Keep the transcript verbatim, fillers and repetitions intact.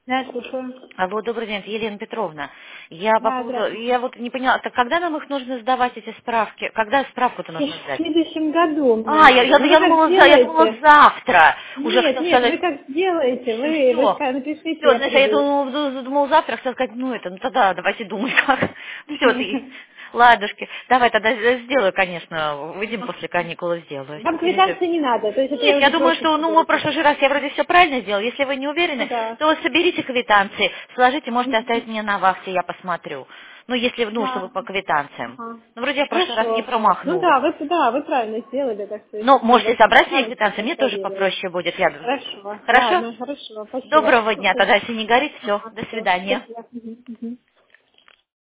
Да, слушаю. Алло, добрый день, это Елена Петровна. Я по Да, поводу, здравствуйте. я вот не поняла, так когда нам их нужно сдавать, эти справки? Когда справку-то нужно В сдать? следующем году мне А, я, надо. я, Ну вы я как думала, за- я думала сделаете? завтра. Уже Нет, хотел нет, вы сказать, как сделаете? Вы, вы все. ска- напишите, Все, я значит, я приду. думала, ду- думала завтра, хотела сказать, ну это, ну тогда давайте думать как. Все, ты, ладушки. Давай тогда сделаю, конечно, выйдем после каникул и сделаю. Вам Извините. квитанции не надо, то есть это Нет, я я уже думаю, проще что ну, мы в сделаю. прошлый же раз я вроде все правильно сделала. Если вы не Ну уверены, да. то соберите квитанции, сложите, можете оставить Мгм. мне на вахте, я посмотрю. Ну, если, ну, Да. чтобы по квитанциям. Ага. Ну, вроде я в прошлый раз не Хорошо. Ну промахнулась. да, вы, да, вы правильно сделали, так что Но если можете вас собрать мне интересовало, я квитанции, сейчас мне тоже проверю. попроще будет. Я... Хорошо. Хорошо? Ладно, хорошо. Спасибо. Доброго дня, тогда если не горит, все, Ага, до все. свидания. Спасибо. Мгм. Мгм.